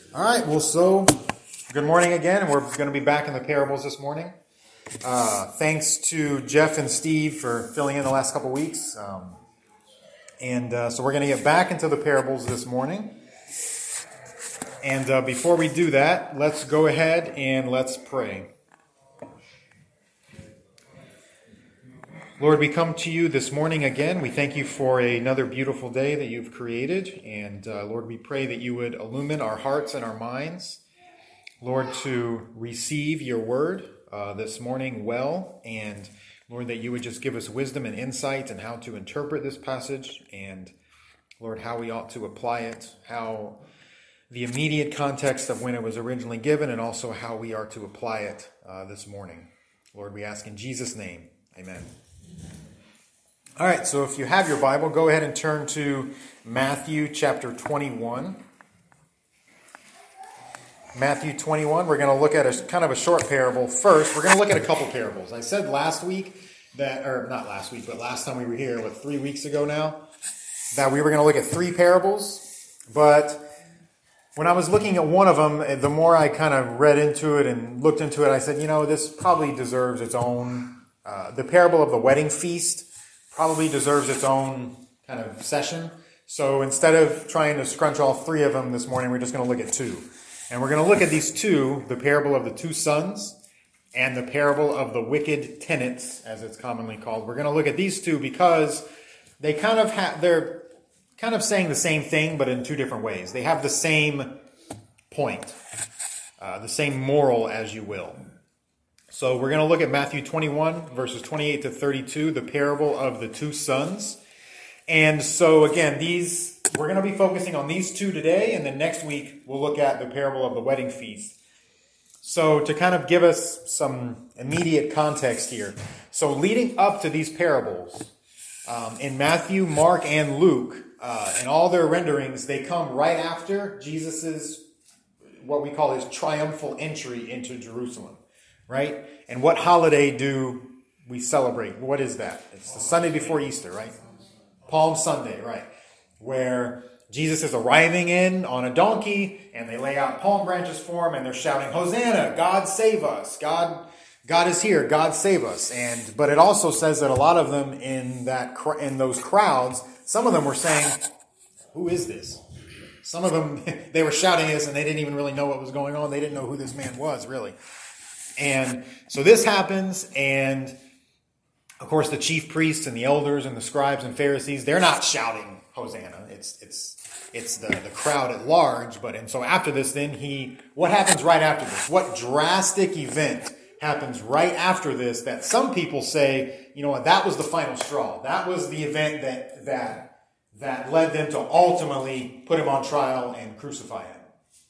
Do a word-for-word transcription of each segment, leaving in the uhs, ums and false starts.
All right, well, so good morning again. We're going to be back in the parables this morning. Uh, thanks to Jeff and Steve for filling in the last couple weeks. Um, and uh, so we're going to get back into the parables this morning. And uh, before we do that, let's go ahead and let's pray. Lord, we come to you this morning again. We thank you for another beautiful day that you've created. And uh, Lord, we pray that you would illumine our hearts and our minds, Lord, to receive your word uh, this morning well. And Lord, that you would just give us wisdom and insight in how to interpret this passage. And Lord, how we ought to apply it, how the immediate context of when it was originally given, and also how we are to apply it uh, this morning. Lord, we ask in Jesus' name, amen. All right, so if you have your Bible, go ahead and turn to Matthew chapter twenty-one. Matthew twenty-one, we're going to look at a kind of a short parable. First, we're going to look at a couple parables. I said last week that, or not last week, but last time we were here, what, three weeks ago now, that we were going to look at three parables. But when I was looking at one of them, the more I kind of read into it and looked into it, I said, you know, this probably deserves its own, uh, the parable of the wedding feast probably deserves its own kind of session. So instead of trying to scrunch all three of them this morning, we're just going to look at two. And we're going to look at these two, the parable of the two sons and the parable of the wicked tenants, as it's commonly called. We're going to look at these two because they kind of have, they're kind of saying the same thing, but in two different ways. They have the same point, uh, the same moral, as you will. So we're going to look at Matthew twenty-one, verses twenty-eight to thirty-two, the parable of the two sons. And so again, these we're going to be focusing on these two today, and then next week we'll look at the parable of the wedding feast. So to kind of give us some immediate context here. So leading up to these parables, um, in Matthew, Mark, and Luke, uh, in all their renderings, they come right after Jesus's, what we call his triumphal entry into Jerusalem. Right? And what holiday do we celebrate? What is that? It's the Sunday before Easter, right? Palm Sunday, right? Where Jesus is arriving in on a donkey, and they lay out palm branches for him, and they're shouting, Hosanna, God save us. God, God is here. God save us. And but it also says that a lot of them in that in those crowds, some of them were saying, who is this? Some of them, they were shouting this, and they didn't even really know what was going on. They didn't know who this man was, really. And so this happens, and of course the chief priests and the elders and the scribes and Pharisees, they're not shouting Hosanna. It's it's it's the, the crowd at large. But and so after this, then he what happens right after this? What drastic event happens right after this that some people say, you know what, that was the final straw. That was the event that that that led them to ultimately put him on trial and crucify him.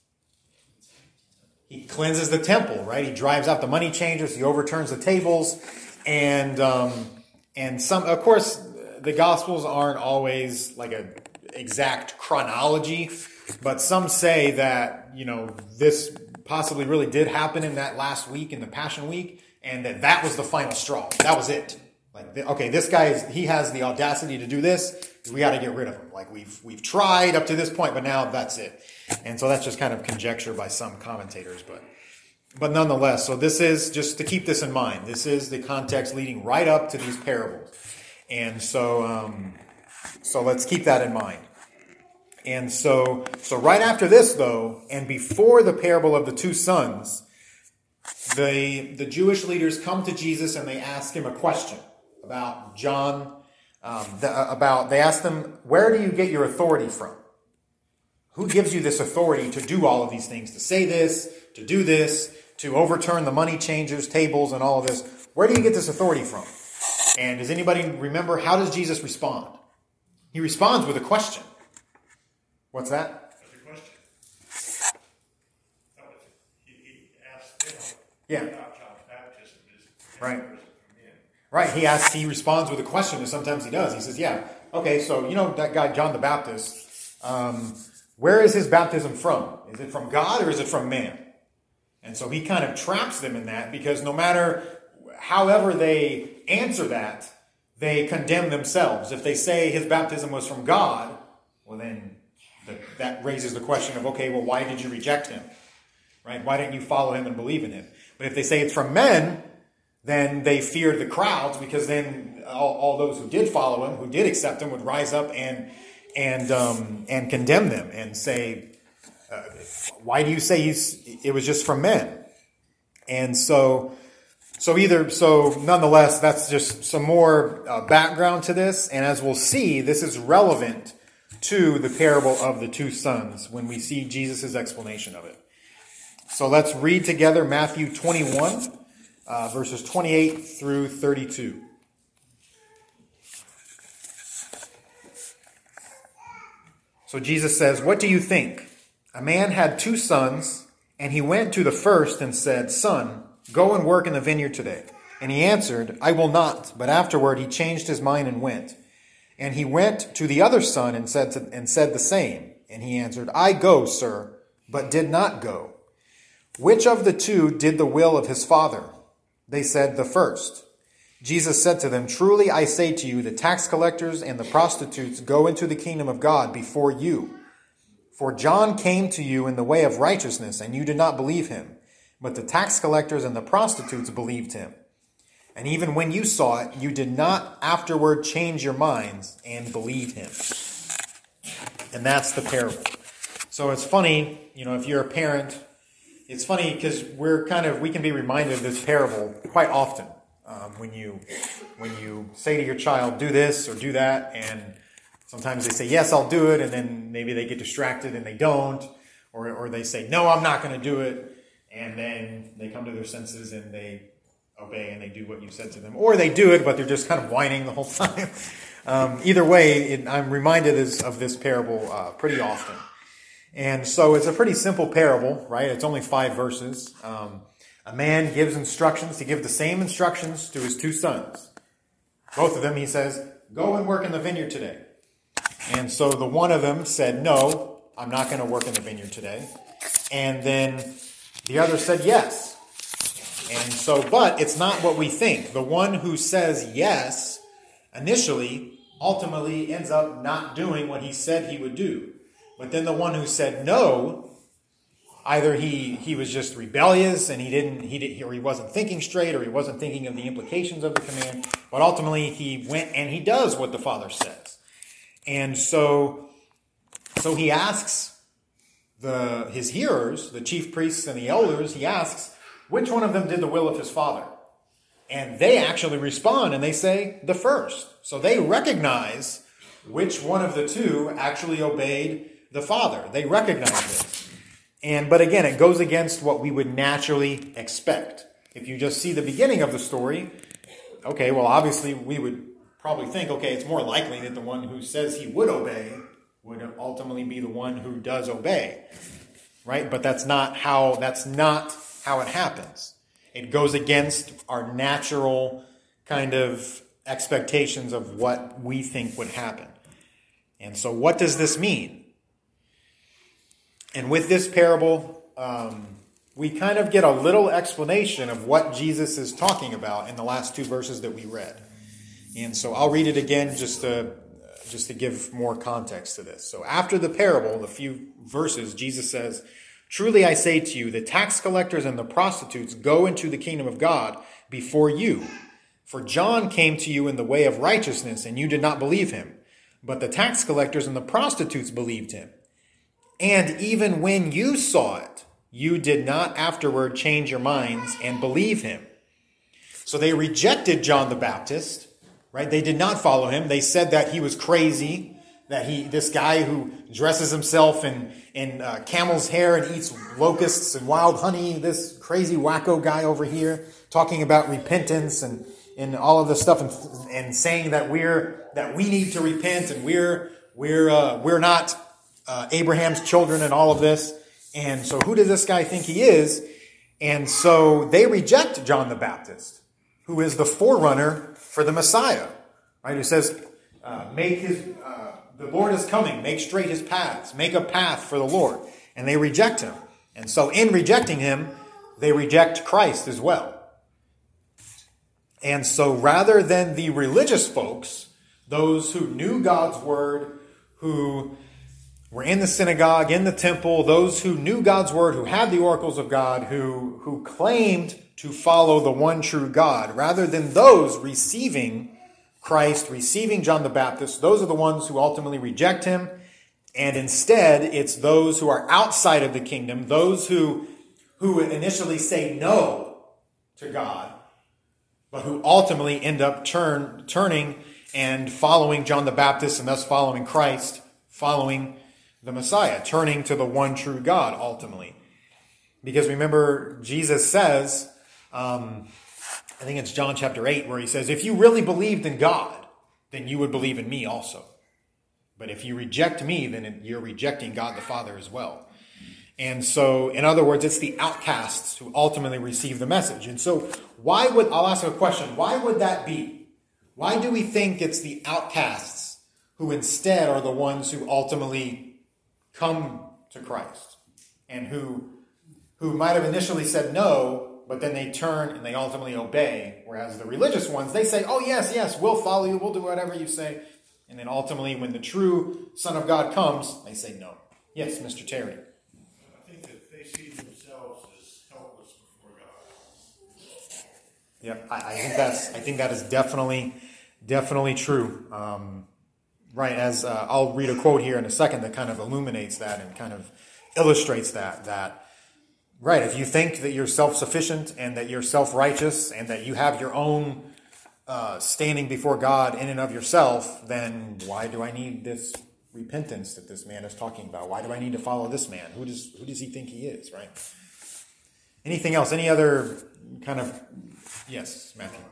He cleanses the temple, right? He drives out the money changers. He overturns the tables. And, um, and some, of course, the Gospels aren't always like a exact chronology, but some say that, you know, this possibly really did happen in that last week, in the Passion Week, and that that was the final straw. That was it. Like, okay, this guy, is, he has the audacity to do this. We got to get rid of him. Like, we've, we've tried up to this point, but now that's it. And so that's just kind of conjecture by some commentators, but but nonetheless, so this is, just to keep this in mind, this is the context leading right up to these parables. And so um, so let's keep that in mind. And so so right after this, though, and before the parable of the two sons, the the Jewish leaders come to Jesus and they ask him a question about John, um, the, about, they ask them, where do you get your authority from? Who gives you this authority to do all of these things, to say this, to do this, to overturn the money changers, tables, and all of this? Where do you get this authority from? And does anybody remember, how does Jesus respond? He responds with a question. What's that? That's a question. That was, he, he asked them yeah. about John's baptism. Is, right. Is right. He asks, he responds with a question, and sometimes he does. He says, yeah, okay, so you know that guy John the Baptist, um, where is his baptism from? Is it from God or is it from man? And so he kind of traps them in that, because no matter however they answer that, they condemn themselves. If they say his baptism was from God, well then that, that raises the question of, okay, well, why did you reject him? Right? Why didn't you follow him and believe in him? But if they say it's from men, then they feared the crowds, because then all, all those who did follow him, who did accept him, would rise up and and um, and condemn them and say, uh, why do you say he's, it was just from men? And so, so either, so nonetheless, that's just some more uh, background to this. And as we'll see, this is relevant to the parable of the two sons when we see Jesus' explanation of it. So let's read together Matthew twenty-one, uh, verses twenty-eight through thirty-two. So Jesus says, "What do you think? A man had two sons, and he went to the first and said, 'Son, go and work in the vineyard today.' And he answered, 'I will not.' But afterward he changed his mind and went. And he went to the other son and said to, and said the same. And he answered, 'I go, sir,' but did not go. Which of the two did the will of his father?" They said, "The first." Jesus said to them, "Truly I say to you, the tax collectors and the prostitutes go into the kingdom of God before you. For John came to you in the way of righteousness, and you did not believe him. But the tax collectors and the prostitutes believed him. And even when you saw it, you did not afterward change your minds and believe him." And that's the parable. So it's funny, you know, if you're a parent, it's funny because we're kind of, we can be reminded of this parable quite often. Um, when you when you say to your child, do this or do that, and sometimes they say, yes, I'll do it, and then maybe they get distracted and they don't, or, or they say, no, I'm not going to do it, and then they come to their senses and they obey and they do what you said to them. Or they do it, but they're just kind of whining the whole time. um, either way, it, I'm reminded of this parable uh, pretty often. And so it's a pretty simple parable, right? It's only five verses. Um, a man gives instructions to give the same instructions to his two sons. Both of them, he says, go and work in the vineyard today. And so the one of them said, no, I'm not going to work in the vineyard today. And then the other said, yes. And so, but it's not what we think. The one who says yes initially ultimately ends up not doing what he said he would do. But then the one who said no, either he, he was just rebellious and he didn't he did or he wasn't thinking straight, or he wasn't thinking of the implications of the command, but ultimately he went and he does what the Father says. And so so he asks the his hearers, the chief priests and the elders, he asks, which one of them did the will of his father? And they actually respond and they say, the first. So they recognize which one of the two actually obeyed the Father. They recognize this. And but again, it goes against what we would naturally expect. If you just see the beginning of the story, okay, well, obviously we would probably think, okay, it's more likely that the one who says he would obey would ultimately be the one who does obey. Right? But that's not how that's not how it happens. It goes against our natural kind of expectations of what we think would happen. And so what does this mean? And with this parable, um, we kind of get a little explanation of what Jesus is talking about in the last two verses that we read. And so I'll read it again just to, just to give more context to this. So after the parable, the few verses, Jesus says, truly I say to you, the tax collectors and the prostitutes go into the kingdom of God before you. For John came to you in the way of righteousness, and you did not believe him. But the tax collectors and the prostitutes believed him. And even when you saw it, you did not afterward change your minds and believe him. So they rejected John the Baptist, right? They did not follow him. They said that he was crazy, that he, this guy who dresses himself in, in uh, camel's hair and eats locusts and wild honey, this crazy wacko guy over here talking about repentance and, and all of this stuff, and, and saying that we're that we need to repent and we're we're uh, we're not uh, Abraham's children and all of this. And so who does this guy think he is? And so they reject John the Baptist, who is the forerunner for the Messiah, right? Who says, uh, make his, uh, the Lord is coming, make straight his paths, make a path for the Lord. And they reject him. And so in rejecting him, they reject Christ as well. And so rather than the religious folks, those who knew God's word, who were in the synagogue, in the temple, those who knew God's word, who had the oracles of God, who, who claimed to follow the one true God, rather than those receiving Christ, receiving John the Baptist. Those are the ones who ultimately reject him. And instead, it's those who are outside of the kingdom, those who, who initially say no to God, but who ultimately end up turn, turning and following John the Baptist, and thus following Christ, following the Messiah, turning to the one true God ultimately. Because remember, Jesus says, um, I think it's John chapter eight, where he says, if you really believed in God, then you would believe in me also. But if you reject me, then you're rejecting God the Father as well. And so, in other words, it's the outcasts who ultimately receive the message. And so, why would, I'll ask a question, why would that be? Why do we think it's the outcasts who instead are the ones who ultimately come to Christ, and who who might have initially said no, but then they turn and they ultimately obey, whereas the religious ones, they say, oh yes, yes, we'll follow you, we'll do whatever you say, and then ultimately when the true Son of God comes, they say no. Yes, Mister Terry. I think that they see themselves as helpless before God. Yep, I, I think that's I think that is definitely definitely true. Um, Right, as uh, I'll read a quote here in a second that kind of illuminates that and kind of illustrates that, that, right, if you think that you're self-sufficient and that you're self-righteous and that you have your own uh, standing before God in and of yourself, then why do I need this repentance that this man is talking about? Why do I need to follow this man? Who does, who does he think he is, right? Anything else? Any other kind of, yes, Matthew?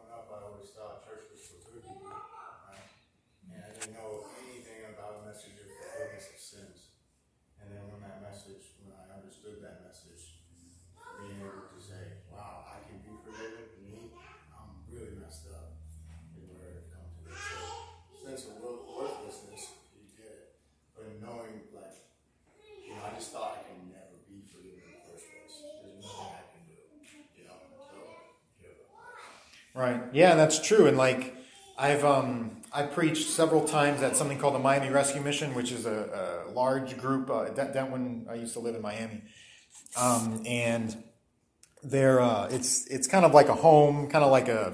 Right. Yeah, that's true. And like I've um I preached several times at something called the Miami Rescue Mission, which is a, a large group. Uh, that, that when I used to live in Miami, um, and they're uh, it's it's kind of like a home, kind of like a,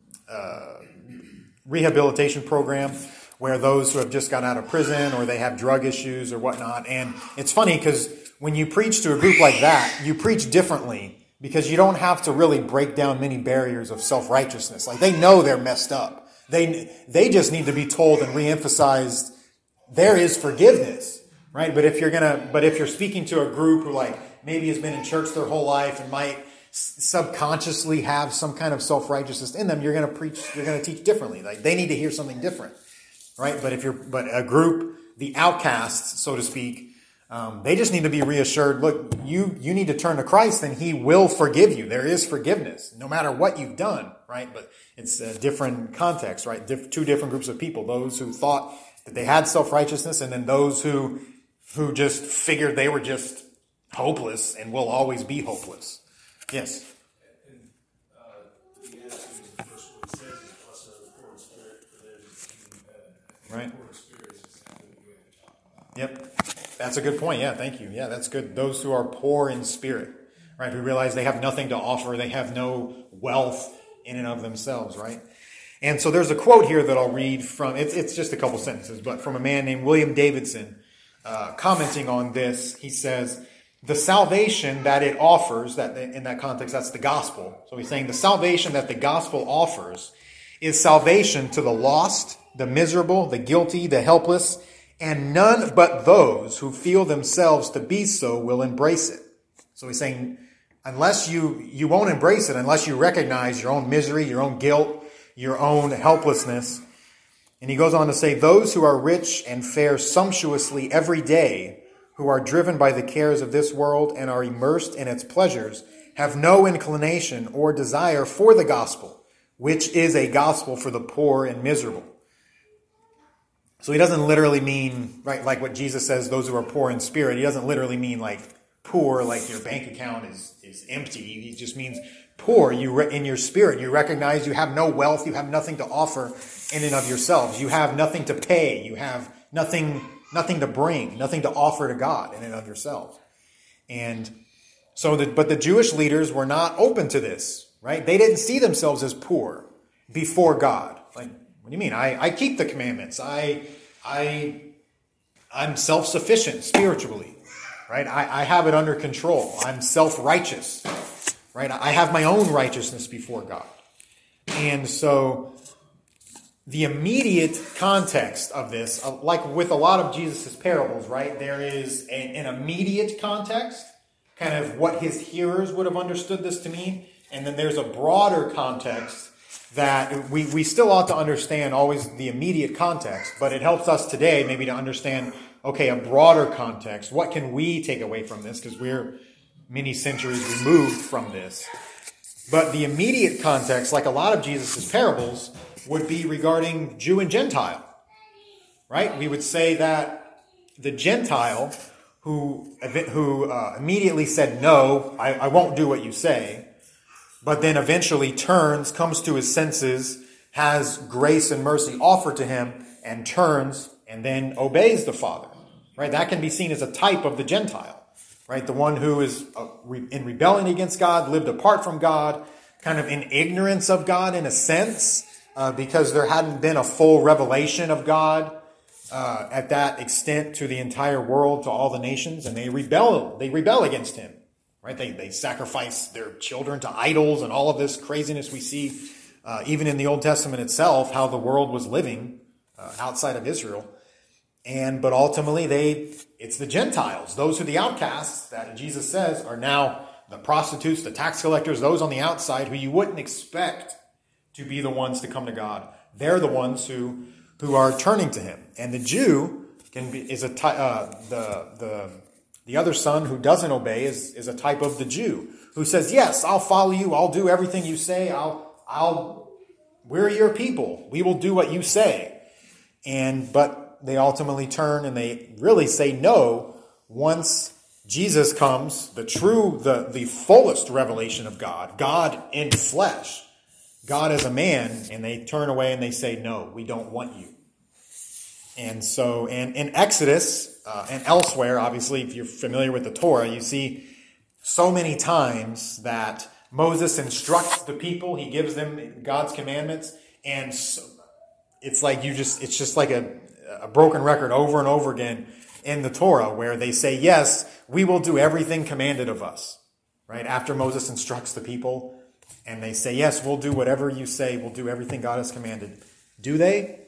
a rehabilitation program where those who have just got out of prison or they have drug issues or whatnot. And it's funny because when you preach to a group like that, you preach differently. Because you don't have to really break down many barriers of self-righteousness. Like they know they're messed up. They they just need to be told and re-emphasized there is forgiveness, right? But if you're gonna, but if you're speaking to a group who like maybe has been in church their whole life and might subconsciously have some kind of self-righteousness in them, you're gonna preach, you're gonna teach differently. Like they need to hear something different, right? But if you're, but a group, the outcasts, so to speak. Um, they just need to be reassured, look, you, you need to turn to Christ and he will forgive you. There is forgiveness, no matter what you've done, right? But it's a different context, right? Dif- two different groups of people, those who thought that they had self-righteousness and then those who, who just figured they were just hopeless and will always be hopeless. Yes? And, uh, the attitude is the first word it says is plus a poor in spirit for their kingdom of heaven. I think Right. poor in spirit is exactly what we have to talk about. Yep. That's a good point. Yeah, thank you. Yeah, that's good. Those who are poor in spirit, right? Who realize they have nothing to offer. They have no wealth in and of themselves, right? And so there's a quote here that I'll read from, it's, it's just a couple sentences, but from a man named William Davidson, uh, commenting on this. He says, the salvation that it offers, that in that context, that's the gospel. So he's saying the salvation that the gospel offers is salvation to the lost, the miserable, the guilty, the helpless, and none but those who feel themselves to be so will embrace it. So he's saying, unless you, you won't embrace it, unless you recognize your own misery, your own guilt, your own helplessness. And he goes on to say, those who are rich and fare sumptuously every day, who are driven by the cares of this world and are immersed in its pleasures, have no inclination or desire for the gospel, which is a gospel for the poor and miserable. So he doesn't literally mean, right, like what Jesus says, those who are poor in spirit. He doesn't literally mean like poor, like your bank account is, is empty. He just means poor you re- in your spirit. You recognize you have no wealth. You have nothing to offer in and of yourselves. You have nothing to pay. You have nothing nothing to bring, nothing to offer to God in and of yourselves. And so, the, but the Jewish leaders were not open to this, right? They didn't see themselves as poor before God. Like, what do you mean? I, I keep the commandments. I, I, I'm self-sufficient spiritually, right? I, I have it under control. I'm self-righteous, right? I have my own righteousness before God. And so the immediate context of this, like with a lot of Jesus' parables, right? There is a, an immediate context, kind of what his hearers would have understood this to mean. And then there's a broader context that we, we still ought to understand always the immediate context, but it helps us today maybe to understand, okay, a broader context. What can we take away from this? Because we're many centuries removed from this. But the immediate context, like a lot of Jesus' parables, would be regarding Jew and Gentile, right? We would say that the Gentile who, who uh, immediately said, no, I, I won't do what you say, but then eventually turns, comes to his senses, has grace and mercy offered to him, and turns and then obeys the Father, right? That can be seen as a type of the Gentile, right? The one who is in rebellion against God, lived apart from God, kind of in ignorance of God in a sense, uh, because there hadn't been a full revelation of God uh, at that extent to the entire world, to all the nations, and they rebel, they rebel against him. Right? They they sacrifice their children to idols and all of this craziness we see uh, even in the Old Testament itself, how the world was living uh, outside of Israel. And but ultimately they it's the Gentiles, those who are the outcasts that Jesus says are now the prostitutes, the tax collectors, those on the outside who you wouldn't expect to be the ones to come to God. They're the ones who who are turning to him. And the Jew can be is a uh, the the The other son who doesn't obey is, is a type of the Jew who says, yes, I'll follow you. I'll do everything you say. I'll, I'll, we're your people. We will do what you say. And, but they ultimately turn and they really say no once Jesus comes, the true, the, the fullest revelation of God, God in flesh, God as a man, and they turn away and they say, no, we don't want you. And so, and in Exodus uh, and elsewhere, obviously, if you're familiar with the Torah, you see so many times that Moses instructs the people, he gives them God's commandments, and so it's like you just, it's just like a, a broken record over and over again in the Torah where they say, yes, we will do everything commanded of us, right? After Moses instructs the people, and they say, yes, we'll do whatever you say, we'll do everything God has commanded. Do they?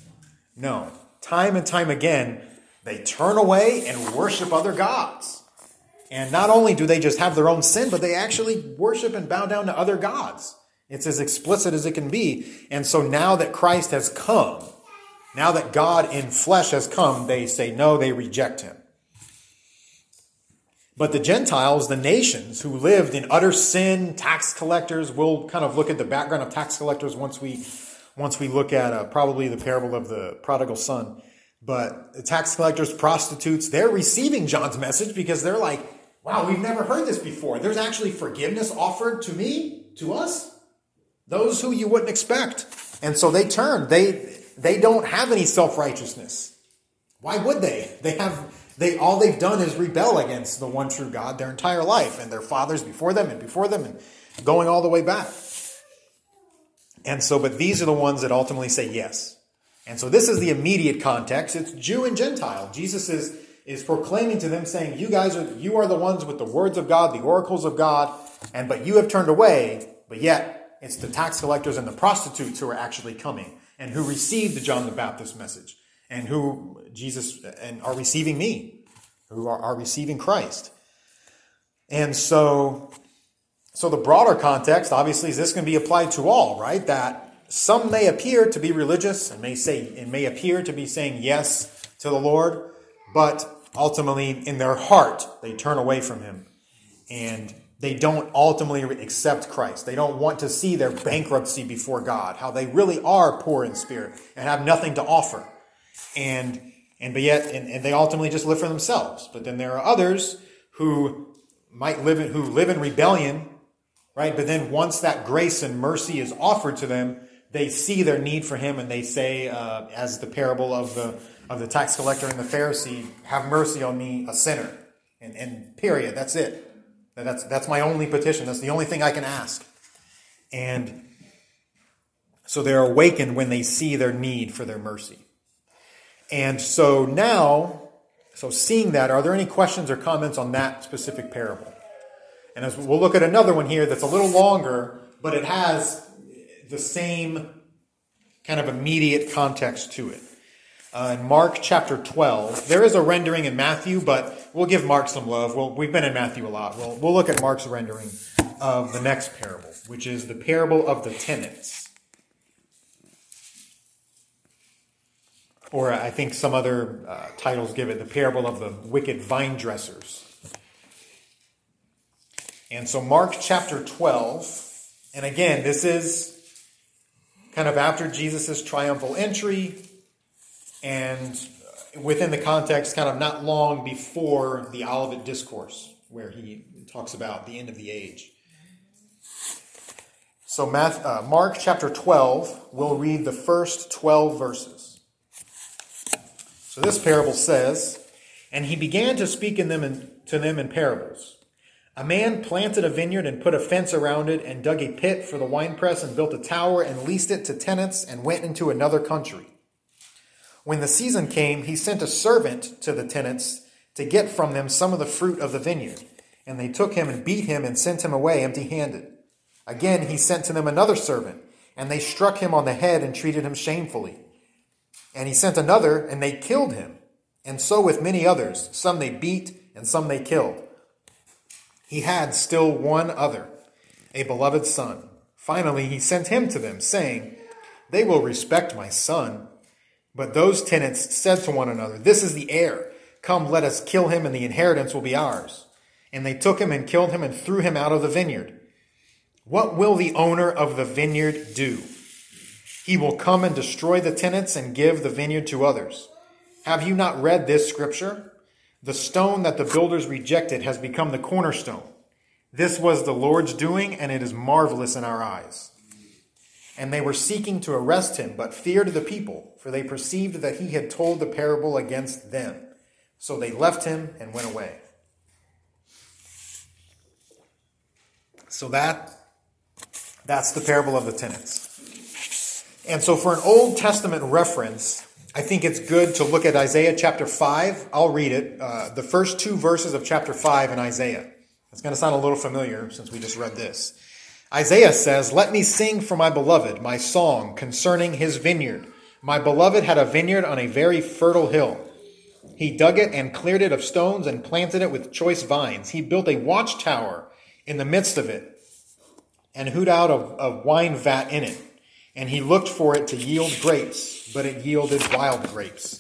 No. Time and time again, they turn away and worship other gods. And not only do they just have their own sin, but they actually worship and bow down to other gods. It's as explicit as it can be. And so now that Christ has come, now that God in flesh has come, they say no, they reject him. But the Gentiles, the nations who lived in utter sin, tax collectors, we'll kind of look at the background of tax collectors once we Once we look at uh, probably the parable of the prodigal son. But the tax collectors, prostitutes, they're receiving John's message because they're like, wow, we've never heard this before. There's actually forgiveness offered to me, to us, those who you wouldn't expect. And so they turn. They they don't have any self-righteousness. Why would they? They have they all they've done is rebel against the one true God their entire life, and their fathers before them and before them and going all the way back. And so, but these are the ones that ultimately say yes. And so this is the immediate context. It's Jew and Gentile. Jesus is, is proclaiming to them saying, you guys are, you are the ones with the words of God, the oracles of God, and, but you have turned away, but yet it's the tax collectors and the prostitutes who are actually coming and who received the John the Baptist message and who Jesus, and are receiving me, who are, are receiving Christ. And so, So the broader context, obviously, is this going to be applied to all, right? That some may appear to be religious and may say and may appear to be saying yes to the Lord, but ultimately in their heart they turn away from him and they don't ultimately accept Christ. They don't want to see their bankruptcy before God, how they really are poor in spirit and have nothing to offer. And and but yet and, and they ultimately just live for themselves. But then there are others who might live in who live in rebellion. Right? But then once that grace and mercy is offered to them, they see their need for him and they say, uh, as the parable of the of the tax collector and the Pharisee, have mercy on me, a sinner. And, and period. That's it. That's that's my only petition. That's the only thing I can ask. And so they're awakened when they see their need for their mercy. And so now, so seeing that, are there any questions or comments on that specific parable? And as we'll look at another one here that's a little longer, but it has the same kind of immediate context to it. Uh, in Mark chapter twelve, there is a rendering in Matthew, but we'll give Mark some love. We'll, we've been in Matthew a lot. We'll, we'll look at Mark's rendering of the next parable, which is the parable of the tenants. Or I think some other uh, titles give it the parable of the wicked vine dressers. And so Mark chapter twelve, and again, this is kind of after Jesus' triumphal entry, and within the context, kind of not long before the Olivet Discourse, where he talks about the end of the age. So uh, Mark chapter twelve, we'll read the first twelve verses. So this parable says, "And he began to speak in them in, to them in parables. A man planted a vineyard and put a fence around it and dug a pit for the winepress and built a tower and leased it to tenants and went into another country. When the season came, he sent a servant to the tenants to get from them some of the fruit of the vineyard. And they took him and beat him and sent him away empty-handed. Again, he sent to them another servant, and they struck him on the head and treated him shamefully. And he sent another, and they killed him. And so with many others, some they beat and some they killed. He had still one other, a beloved son. Finally, he sent him to them, saying, 'They will respect my son.' But those tenants said to one another, 'This is the heir. Come, let us kill him, and the inheritance will be ours.' And they took him and killed him and threw him out of the vineyard. What will the owner of the vineyard do? He will come and destroy the tenants and give the vineyard to others. Have you not read this scripture? The stone that the builders rejected has become the cornerstone. This was the Lord's doing, and it is marvelous in our eyes." And they were seeking to arrest him, but feared the people, for they perceived that he had told the parable against them. So they left him and went away. So that, that's the parable of the tenants. And so for an Old Testament reference, I think it's good to look at Isaiah chapter five. I'll read it. Uh, the first two verses of chapter five in Isaiah. It's going to sound a little familiar since we just read this. Isaiah says, "Let me sing for my beloved my song concerning his vineyard. My beloved had a vineyard on a very fertile hill. He dug it and cleared it of stones and planted it with choice vines. He built a watchtower in the midst of it and hewed out a, a wine vat in it. And he looked for it to yield grapes, but it yielded wild grapes."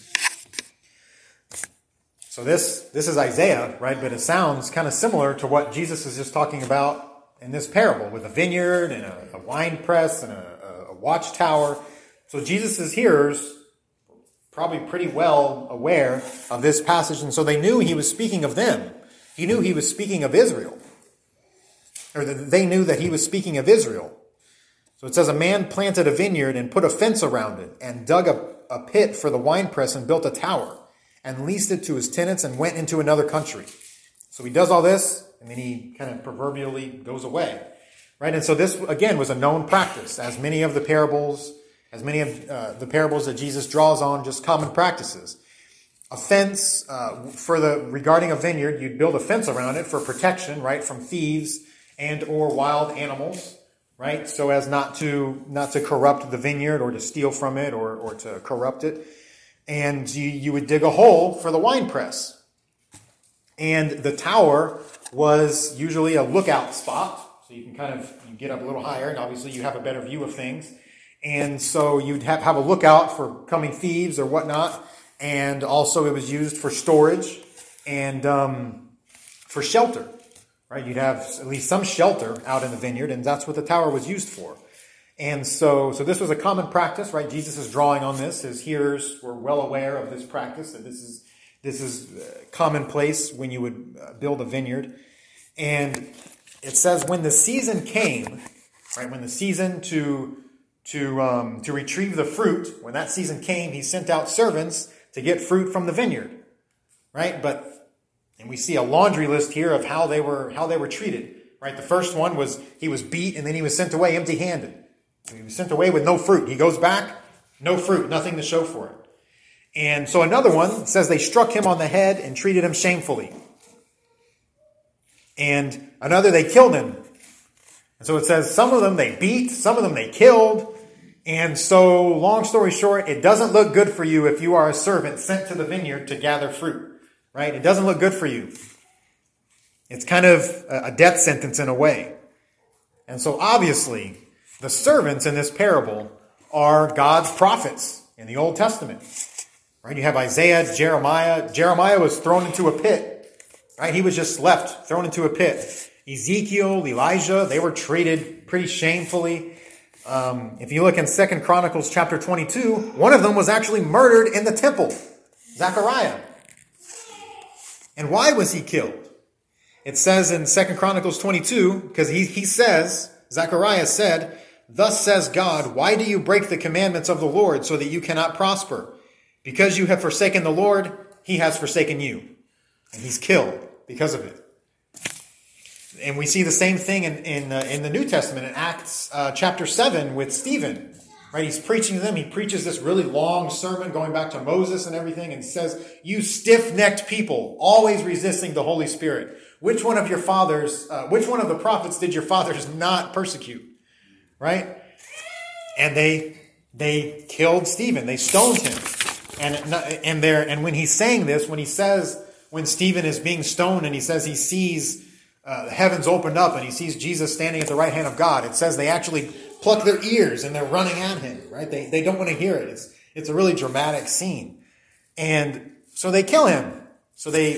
So this, this is Isaiah, right? But it sounds kind of similar to what Jesus is just talking about in this parable, with a vineyard and a, a wine press and a, a watchtower. So Jesus' hearers probably pretty well aware of this passage, and so they knew he was speaking of them. He knew he was speaking of Israel. Or they knew that he was speaking of Israel. So it says, a man planted a vineyard and put a fence around it and dug a, a pit for the winepress and built a tower and leased it to his tenants and went into another country. So he does all this, and then he kind of proverbially goes away, right? And so this, again, was a known practice, as many of the parables, as many of uh, the parables that Jesus draws on, just common practices. A fence, uh, for the regarding a vineyard, you'd build a fence around it for protection, right, from thieves and or wild animals, right, so as not to not to corrupt the vineyard or to steal from it or or to corrupt it. And you, you would dig a hole for the wine press. And the tower was usually a lookout spot, so you can kind of you get up a little higher, and obviously you have a better view of things. And so you'd have, have a lookout for coming thieves or whatnot. And also it was used for storage and um, for shelter, right? You'd have at least some shelter out in the vineyard, and that's what the tower was used for. And so, so this was a common practice, right? Jesus is drawing on this. His hearers were well aware of this practice, that this is this is commonplace when you would build a vineyard. And it says when the season came, right? When the season to to, um, to retrieve the fruit. When that season came, he sent out servants to get fruit from the vineyard, right? But, and we see a laundry list here of how they were, how they were treated, right? The first one was he was beat and then he was sent away empty-handed. He was sent away with no fruit. He goes back, no fruit, nothing to show for it. And so another one says they struck him on the head and treated him shamefully. And another, they killed him. And so it says some of them they beat, some of them they killed. And so, long story short, it doesn't look good for you if you are a servant sent to the vineyard to gather fruit, right? It doesn't look good for you. It's kind of a death sentence in a way. And so obviously, the servants in this parable are God's prophets in the Old Testament, right? You have Isaiah, Jeremiah. Jeremiah was thrown into a pit, right? He was just left, thrown into a pit. Ezekiel, Elijah, they were treated pretty shamefully. Um, if you look in Second Chronicles chapter twenty-two, one of them was actually murdered in the temple, Zechariah. And why was he killed? It says in Second Chronicles twenty-two, because he, he says, Zechariah said, "Thus says God, why do you break the commandments of the Lord so that you cannot prosper? Because you have forsaken the Lord, he has forsaken you." And he's killed because of it. And we see the same thing in in, uh, in the New Testament, in Acts uh, chapter seven with Stephen. Right? He's preaching to them. He preaches this really long sermon going back to Moses and everything, and says, "You stiff-necked people, always resisting the Holy Spirit. Which one of your fathers, uh, which one of the prophets did your fathers not persecute?" Right? And they they killed Stephen. They stoned him. And and there and when he's saying this, when he says, when Stephen is being stoned and he says he sees Uh, the heavens opened up and he sees Jesus standing at the right hand of God, it says they actually pluck their ears and they're running at him, right? They they don't want to hear it. It's, it's a really dramatic scene. And so they kill him. So they,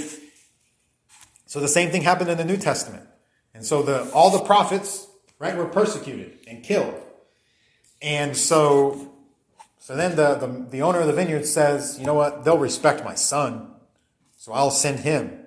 so the same thing happened in the New Testament. And so the, all the prophets, right, were persecuted and killed. And so, so then the, the, the owner of the vineyard says, "You know what? They'll respect my son. So I'll send him."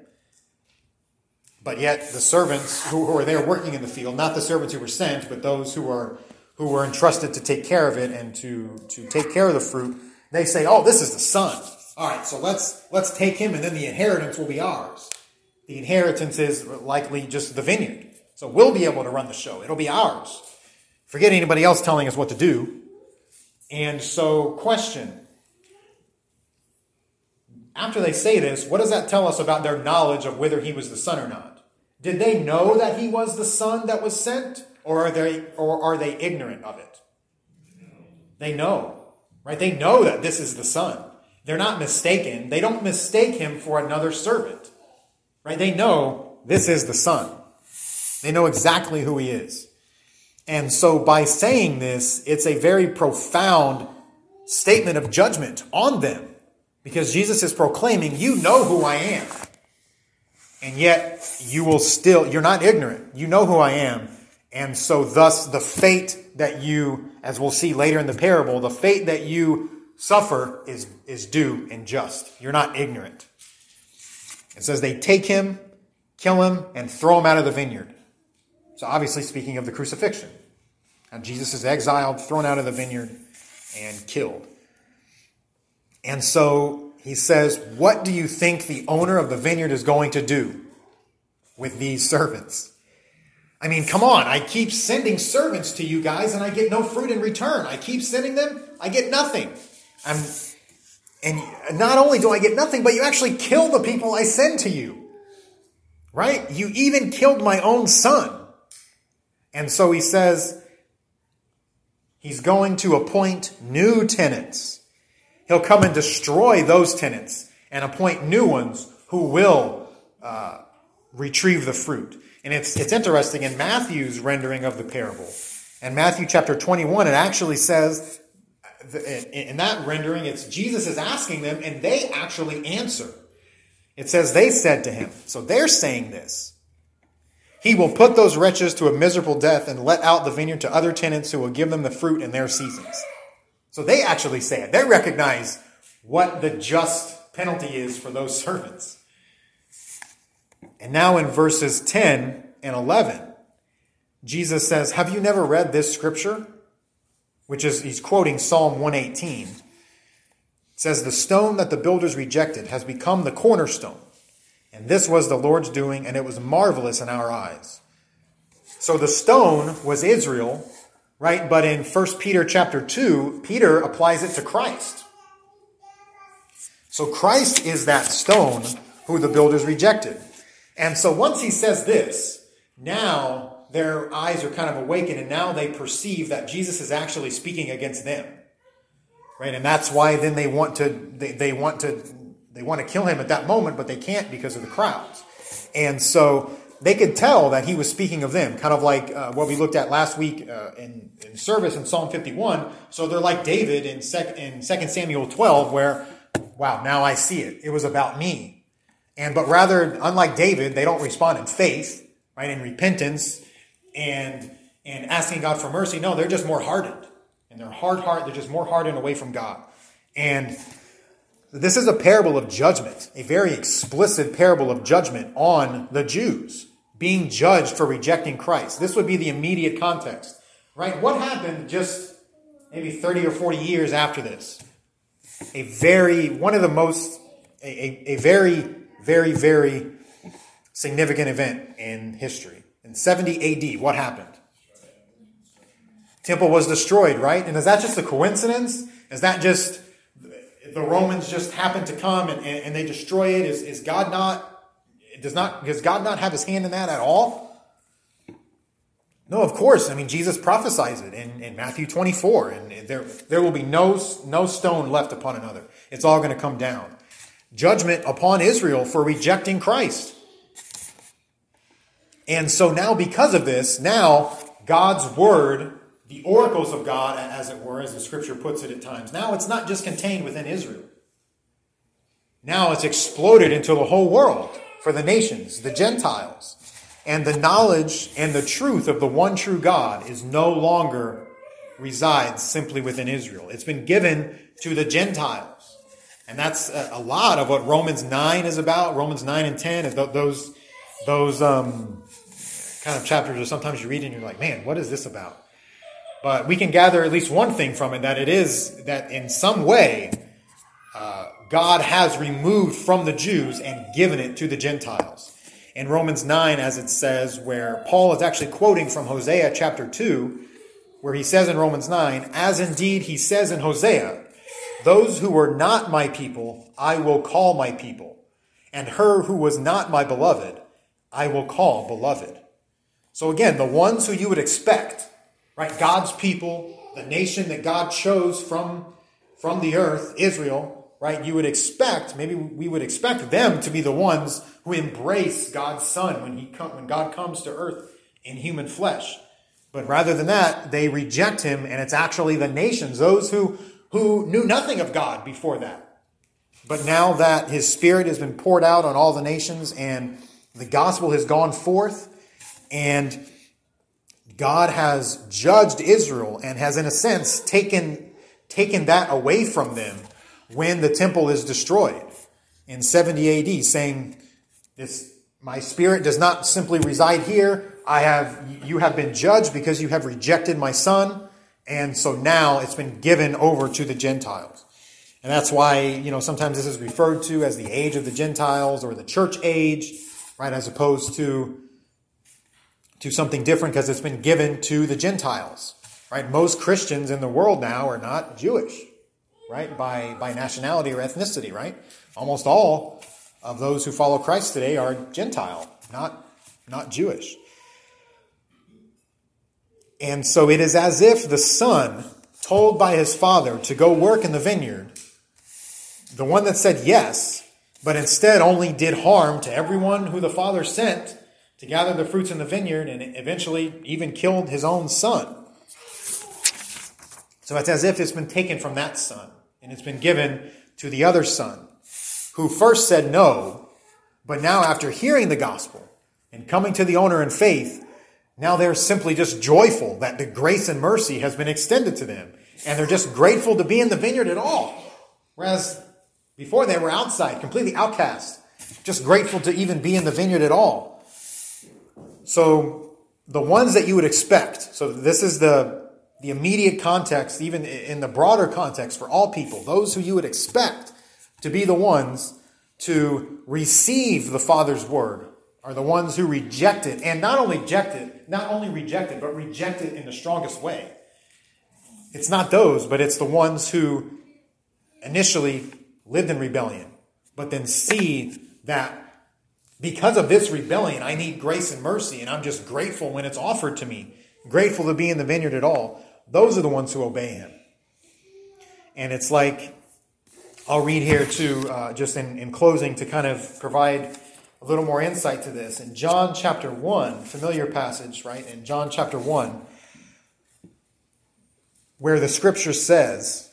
But yet the servants who, who are there working in the field, not the servants who were sent, but those who are who were entrusted to take care of it and to, to take care of the fruit, they say, "Oh, this is the son. All right, so let's let's take him and then the inheritance will be ours." The inheritance is likely just the vineyard. So we'll be able to run the show. It'll be ours. Forget anybody else telling us what to do. And so, question. After they say this, what does that tell us about their knowledge of whether he was the son or not? Did they know that he was the son that was sent? Or are they, or are they ignorant of it? They know, right? They know that this is the son. They're not mistaken. They don't mistake him for another servant, right? They know this is the son. They know exactly who he is. And so by saying this, it's a very profound statement of judgment on them. Because Jesus is proclaiming, you know who I am. And yet you will still, you're not ignorant. You know who I am. And so thus the fate that you, as we'll see later in the parable, the fate that you suffer is, is due and just. You're not ignorant. It says they take him, kill him, and throw him out of the vineyard. So obviously speaking of the crucifixion. And Jesus is exiled, thrown out of the vineyard, and killed. And so he says, what do you think the owner of the vineyard is going to do with these servants? I mean, come on. I keep sending servants to you guys and I get no fruit in return. I keep sending them. I get nothing. I'm, and not only do I get nothing, but you actually kill the people I send to you. Right? You even killed my own son. And so he says he's going to appoint new tenants. He'll come and destroy those tenants and appoint new ones who will uh, retrieve the fruit. And it's it's interesting in Matthew's rendering of the parable. In Matthew chapter twenty-one, it actually says, in that rendering, it's Jesus is asking them and they actually answer. It says they said to him. So they're saying this. He will put those wretches to a miserable death and let out the vineyard to other tenants who will give them the fruit in their seasons. So they actually say it. They recognize what the just penalty is for those servants. And now in verses ten and eleven, Jesus says, have you never read this scripture? which is, he's quoting Psalm one eighteen. It says, the stone that the builders rejected has become the cornerstone. And this was the Lord's doing, and it was marvelous in our eyes. So the stone was Israel, right? But in First Peter chapter two, Peter applies it to Christ. So Christ is that stone who the builders rejected. And so once he says this, now their eyes are kind of awakened, and now they perceive that Jesus is actually speaking against them. Right? And that's why then they want to they, they want to they want to kill him at that moment, but they can't because of the crowds. And so they could tell that he was speaking of them, kind of like uh, what we looked at last week uh, in, in service in Psalm fifty-one. So they're like David in, sec- in Second Samuel twelve, where, wow, now I see it. It was about me. And but rather, unlike David, they don't respond in faith, right, in repentance and and asking God for mercy. No, they're just more hardened. And their hard heart, they're just more hardened away from God. And this is a parable of judgment, a very explicit parable of judgment on the Jews being judged for rejecting Christ. This would be the immediate context, right? What happened just maybe thirty or forty years after this? A very, one of the most, a, a, a very, very, very significant event in history. In seventy A D, what happened? Temple was destroyed, right? And is that just a coincidence? Is that just the Romans just happened to come and, and, and they destroy it? Is, is God not, does not, does God not have his hand in that at all? No, of course. I mean, Jesus prophesies it in, in Matthew twenty-four, and there, there will be no, no stone left upon another. It's all going to come down. Judgment upon Israel for rejecting Christ. And so now because of this, now God's word, the oracles of God, as it were, as the scripture puts it at times, now it's not just contained within Israel. Now it's exploded into the whole world for the nations, the Gentiles. And the knowledge and the truth of the one true God is no longer resides simply within Israel. It's been given to the Gentiles. And that's a lot of what Romans nine is about. Romans nine and ten, and those, those um, kind of chapters that sometimes you read and you're like, man, what is this about? But we can gather at least one thing from it, that it is that in some way, uh, God has removed from the Jews and given it to the Gentiles. In Romans nine, as it says, where Paul is actually quoting from Hosea chapter two, where he says in Romans nine, as indeed he says in Hosea, those who were not my people, I will call my people, and her who was not my beloved, I will call beloved. So again, the ones who you would expect, right? God's people, the nation that God chose from, from the earth, Israel, right? You would expect, maybe we would expect them to be the ones who embrace God's Son when he come, when God comes to earth in human flesh. But rather than that, they reject him, and it's actually the nations, those who, who knew nothing of God before that. But now that his Spirit has been poured out on all the nations and the gospel has gone forth, and God has judged Israel and has, in a sense, taken, taken that away from them when the temple is destroyed in seventy A D, saying, "This, my Spirit does not simply reside here. I have, you have been judged because you have rejected my Son, and so now it's been given over to the Gentiles." And that's why, you know, sometimes this is referred to as the age of the Gentiles or the church age, right, as opposed to to something different because it's been given to the Gentiles, right? Most Christians in the world now are not Jewish, right, by, by nationality or ethnicity, right? Almost all of those who follow Christ today are Gentile, not, not Jewish. And so it is as if the son, told by his father to go work in the vineyard, the one that said yes, but instead only did harm to everyone who the father sent to gather the fruits in the vineyard, and eventually even killed his own son. So it's as if it's been taken from that son, and it's been given to the other son, who first said no, but now after hearing the gospel and coming to the owner in faith, now they're simply just joyful that the grace and mercy has been extended to them. And they're just grateful to be in the vineyard at all. Whereas before they were outside, completely outcast, just grateful to even be in the vineyard at all. So the ones that you would expect, so this is the the immediate context, even in the broader context for all people, those who you would expect to be the ones to receive the Father's word are the ones who reject it, and not only reject it, not only reject it, but reject it in the strongest way. It's not those, but it's the ones who initially lived in rebellion, but then see that because of this rebellion, I need grace and mercy, and I'm just grateful when it's offered to me, grateful to be in the vineyard at all. Those are the ones who obey him. And it's like, I'll read here too, uh, just in, in closing, to kind of provide a little more insight to this. In John chapter one, familiar passage, right? In John chapter one, where the scripture says,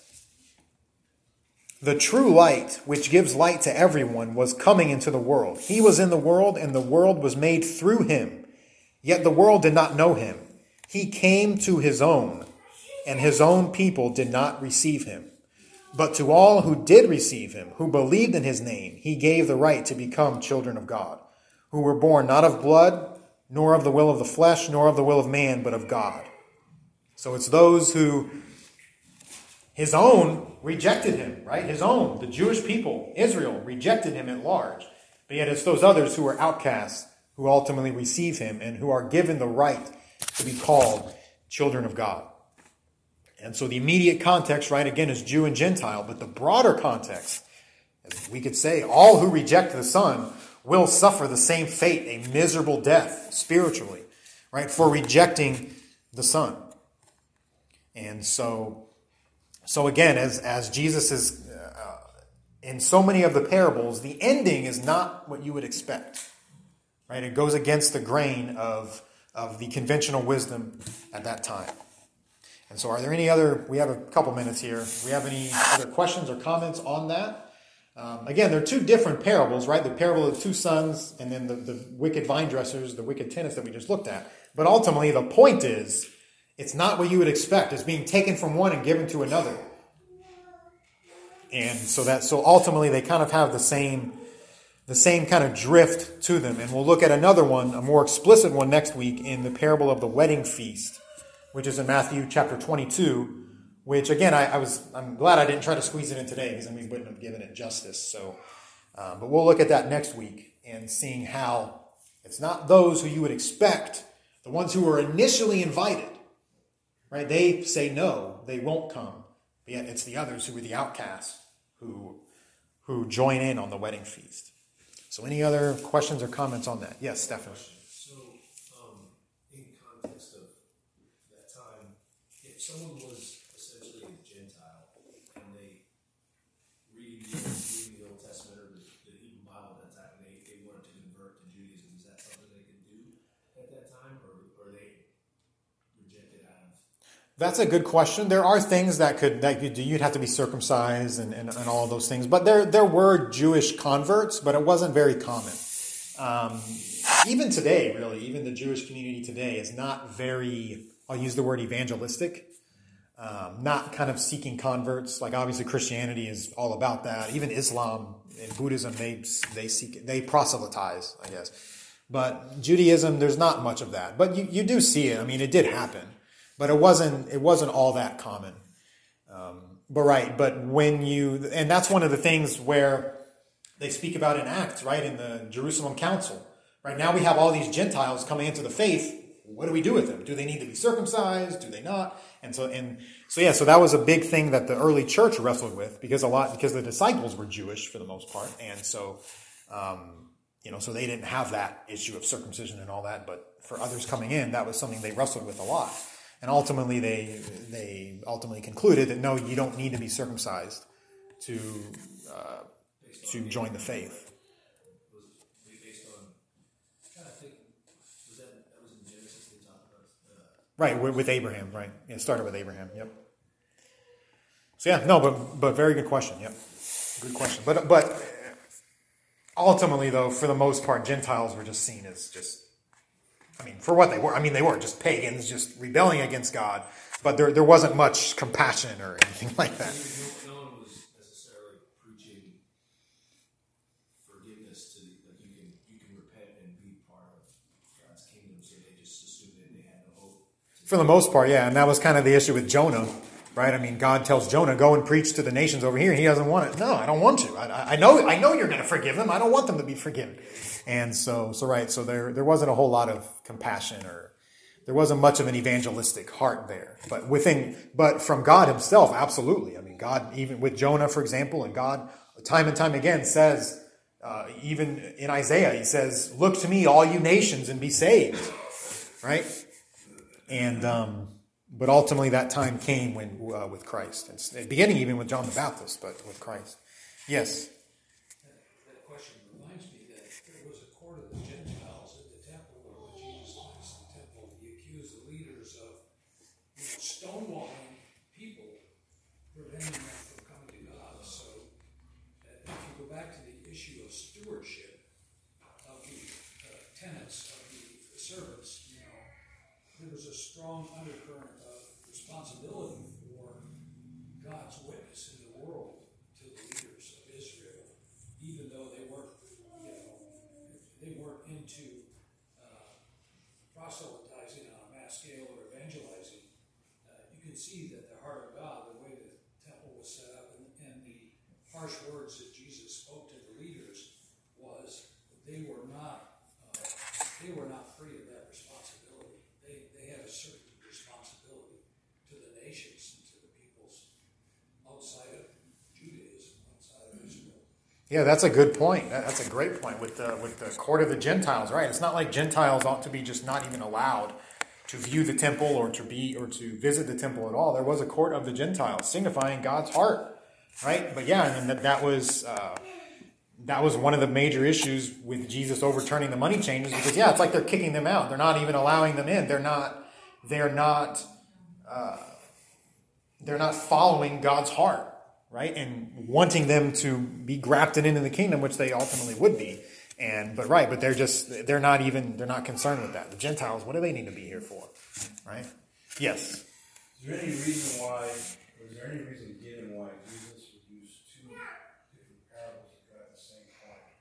the true light, which gives light to everyone, was coming into the world. He was in the world, and the world was made through him. Yet the world did not know him. He came to his own, and his own people did not receive him. But to all who did receive him, who believed in his name, he gave the right to become children of God, who were born not of blood, nor of the will of the flesh, nor of the will of man, but of God. So it's those who, his own rejected him, right? His own, the Jewish people, Israel, rejected him at large. But yet it's those others who are outcasts who ultimately receive him and who are given the right to be called children of God. And so the immediate context, right, again, is Jew and Gentile. But the broader context, as we could say, all who reject the Son will suffer the same fate, a miserable death spiritually, right, for rejecting the Son. And so, so again, as, as Jesus is, uh, in so many of the parables, the ending is not what you would expect, right? It goes against the grain of, of the conventional wisdom at that time. And so are there any other, we have a couple minutes here, do we have any other questions or comments on that? Um, again, there are two different parables, right? The parable of the two sons and then the, the wicked vine dressers, the wicked tenants that we just looked at. But ultimately, the point is, it's not what you would expect. It's being taken from one and given to another. And so that, so ultimately, they kind of have the same, the same kind of drift to them. And we'll look at another one, a more explicit one next week in the parable of the wedding feast, which is in Matthew chapter twenty-two, which again, I, I was, I'm glad I didn't try to squeeze it in today because then we wouldn't have given it justice. So, uh, but we'll look at that next week and seeing how it's not those who you would expect, the ones who were initially invited, right? They say no, they won't come. But yet it's the others who are the outcasts who, who join in on the wedding feast. So any other questions or comments on that? Yes, Stephen. So, um, in context of that time, if someone was essentially a Gentile and they read reading the Old Testament or the, the Hebrew Bible at that time, and they, they wanted to convert to Judaism, is that something they could do at that time, or or they rejected out of? That's a good question. There are things that could that you'd, you'd have to be circumcised and, and, and all of those things. But there there were Jewish converts, but it wasn't very common. Um, even today, really, even the Jewish community today is not very, I'll use the word evangelistic, um, not kind of seeking converts. Like obviously Christianity is all about that. Even Islam and Buddhism, they they seek they proselytize, I guess. But Judaism, there's not much of that. But you, you do see it. I mean, it did happen. But it wasn't it wasn't all that common. Um, but right, but when you, and that's one of the things where they speak about in Acts, right, in the Jerusalem Council. Right now we have all these Gentiles coming into the faith. What do we do with them? Do they need to be circumcised? Do they not? And so, and so, yeah, so that was a big thing that the early church wrestled with because a lot, because the disciples were Jewish for the most part. And so, um, you know, so they didn't have that issue of circumcision and all that. But for others coming in, that was something they wrestled with a lot. And ultimately, they they ultimately concluded that no, you don't need to be circumcised to uh, to join the faith. Was it based on? I'm trying to think. Was that that was in Genesis? They talked about. Uh, Right, with, with Abraham. Right, yeah, it started with Abraham. Yep. So yeah, no, but but very good question. Yep, good question. But but ultimately, though, for the most part, Gentiles were just seen as just. I mean, for what they were. I mean, they were just pagans, just rebelling against God. But there there wasn't much compassion or anything like that. No, no one was necessarily preaching forgiveness to like you can you can repent and be part of God's kingdom. So they just assumed that they had no hope to For the most part, yeah. And that was kind of the issue with Jonah, right? I mean, God tells Jonah, go and preach to the nations over here. And he doesn't want it. No, I don't want to. I, I know I know you're going to forgive them. I don't want them to be forgiven. And so, so right, so there, there wasn't a whole lot of compassion, or there wasn't much of an evangelistic heart there. But within, but from God himself, absolutely. I mean, God, even with Jonah, for example, and God time and time again says, uh, even in Isaiah, he says, look to me, all you nations, and be saved. Right? And, um, but ultimately that time came when, uh, with Christ. It's beginning even with John the Baptist, but with Christ. Yes. That question reminds me that there was a court of the Gentiles at the temple, or when Jesus was in the temple. He accused the leaders of you know, stonewalling people, preventing them from coming to God. So, uh, if you go back to the issue of stewardship of the uh, tenants, of the servants, you know, there was a strong undercurrent of responsibility for God's witness in the world to the leaders of Israel, even though they weren't, you know, they weren't into uh, proselytizing on a mass scale or evangelizing. Uh, you can see that the heart of God, the way the temple was set up, and, and the harsh words that Jesus spoke to the leaders was they were not uh, they were not free of that responsibility. They they had a certain responsibility to the nations and to the peoples outside of Judaism, outside of Israel. Yeah, that's a good point. That- That's a great point with the with the court of the Gentiles, right? It's not like Gentiles ought to be just not even allowed to view the temple or to be or to visit the temple at all. There was a court of the Gentiles, signifying God's heart, right? But yeah, and that that was uh, that was one of the major issues with Jesus overturning the money changers, because yeah, it's like they're kicking them out. They're not even allowing them in. They're not. They're not. Uh, they're not following God's heart. Right, and wanting them to be grafted into the kingdom, which they ultimately would be, and but right, but they're just they're not even they're not concerned with that. The Gentiles, what do they need to be here for? Right? Yes. Is there any reason why, or is there any reason given why Jesus would use two different parables to drive the same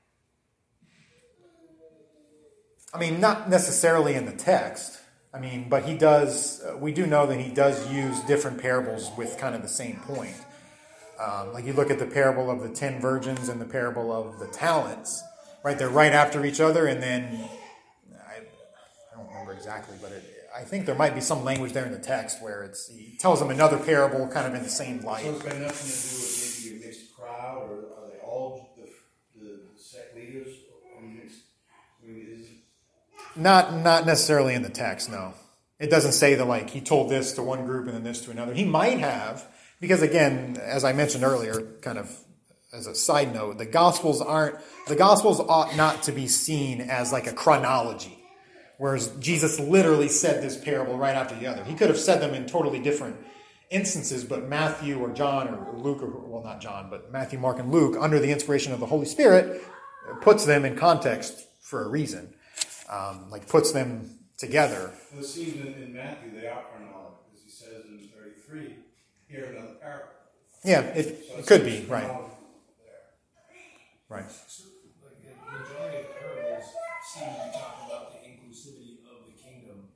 point? I mean, not necessarily in the text. I mean, but he does. Uh, we do know that he does use different parables with kind of the same point. Um, like you look at the parable of the ten virgins and the parable of the talents, right? They're right after each other, and then I, I don't remember exactly, but it, I think there might be some language there in the text where it's he tells them another parable, kind of in the same light. So it's got nothing to do with maybe a mixed crowd, or are they all the the sect leaders or mixed? I mean, is Not not necessarily in the text, no. It doesn't say that like he told this to one group and then this to another. He might have. Because again, as I mentioned earlier, kind of as a side note, the Gospels aren't, the Gospels ought not to be seen as like a chronology. Whereas Jesus literally said this parable right after the other. He could have said them in totally different instances, but Matthew or John or Luke, or well, not John, but Matthew, Mark, and Luke, under the inspiration of the Holy Spirit, puts them in context for a reason. Um, like puts them together. well, it seems in, in Matthew they are chronological, because he says in thirty-three, here another parable. Yeah, it, So it could it's be, right. chronological there. Right. So, like, the majority of parables seem to be talking about the inclusivity of the kingdom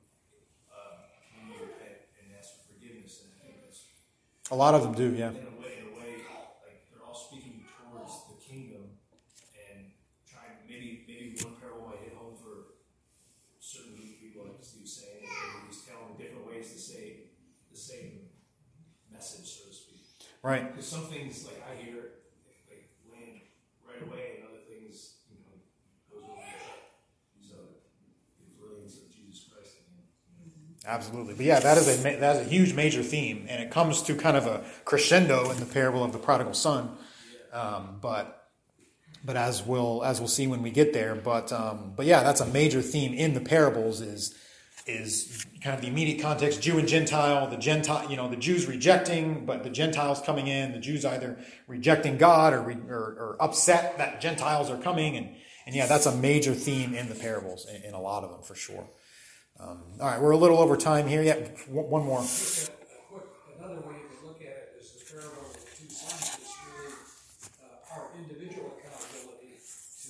uh, when you repent and ask for forgiveness. And I think that's, A lot of them do, yeah. in a way, in a way, like they're all speaking towards the kingdom and trying. Maybe, maybe one parable might hit home for certain people, like Steve was saying, and he's telling different ways to say the same message, so to speak. Right. Because some things, like I hear, like land right away, and other things, you know, goes over your head. So the brilliance of Jesus Christ again. Absolutely. But yeah, that is a ma- that is a huge major theme, and it comes to kind of a crescendo in the parable of the prodigal son. Um, but but as we'll as we'll see when we get there, but um, but yeah, that's a major theme in the parables is is kind of the immediate context, Jew and Gentile, the Gentile, you know, the Jews rejecting, but the Gentiles coming in, the Jews either rejecting God or, re, or, or upset that Gentiles are coming. And, and yeah, that's a major theme in the parables, in, in a lot of them for sure. Um, all right, we're a little over time here. Yeah, one more. A quick, another way to look at it is the parable of the two sons is really uh, our individual accountability to,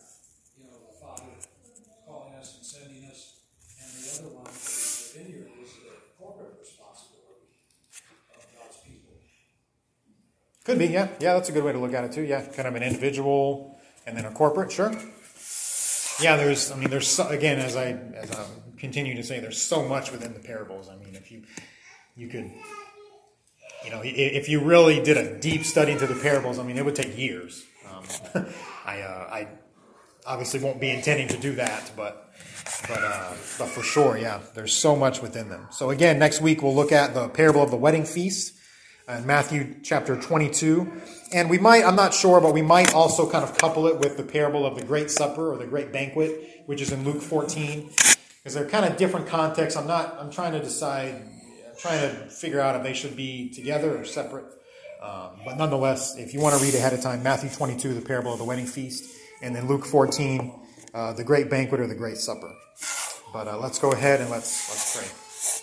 you know, the Father calling us and sending us, and the other one, the vineyard, is the Could be, yeah. Yeah, that's a good way to look at it too. Yeah, kind of an individual and then a corporate, sure. Yeah, there's, I mean, there's, so, again, as I as I continue to say, there's so much within the parables. I mean, if you, you could, you know, if you really did a deep study into the parables, I mean, it would take years. Um, I, uh, I obviously won't be intending to do that, but, but, uh, but for sure, yeah, there's so much within them. So again, next week we'll look at the parable of the wedding feast in Matthew chapter twenty-two. And we might, I'm not sure, but we might also kind of couple it with the parable of the Great Supper or the Great Banquet, which is in Luke fourteen. Because they're kind of different contexts. I'm not, I'm trying to decide, I'm trying to figure out if they should be together or separate. Um, but nonetheless, if you want to read ahead of time, Matthew twenty-two, the parable of the wedding feast, and then Luke fourteen, uh, the Great Banquet or the Great Supper. But uh, let's go ahead and let's let's pray.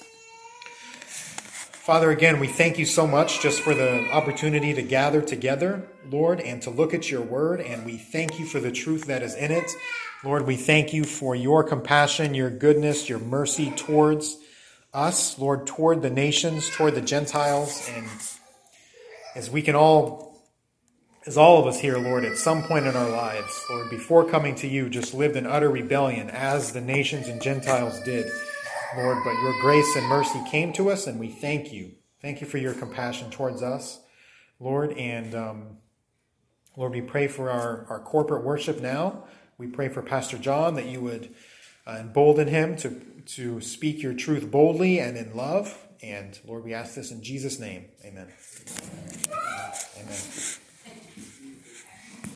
Father, again, we thank you so much just for the opportunity to gather together, Lord, and to look at your word. And we thank you for the truth that is in it. Lord, we thank you for your compassion, your goodness, your mercy towards us, Lord, toward the nations, toward the Gentiles. And as we can all, as all of us here, Lord, at some point in our lives, Lord, before coming to you, just lived in utter rebellion as the nations and Gentiles did. Lord, but your grace and mercy came to us, and we thank you. Thank you for your compassion towards us, Lord. And um, Lord, we pray for our, our corporate worship now. We pray for Pastor John that you would uh, embolden him to, to speak your truth boldly and in love. And Lord, we ask this in Jesus' name. Amen. Amen.